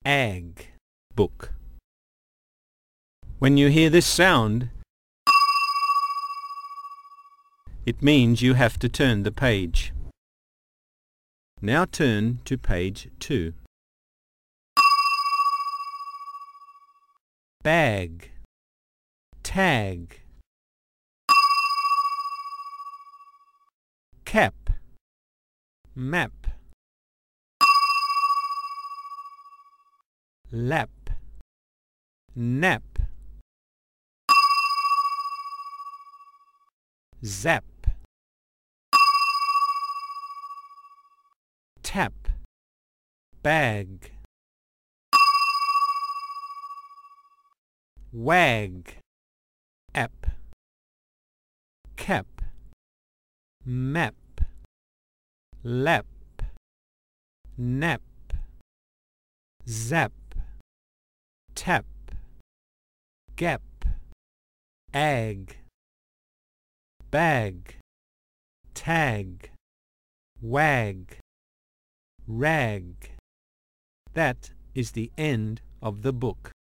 ag, book. When you hear this sound, it means you have to turn the page. Now turn to page 2. Bag, tag, cap, map, lap, nap, zap, tap, bag, wag, app, cap, map, lap, nap, zap, tap, gap, ag, bag, tag, wag, rag. That is the end of the book.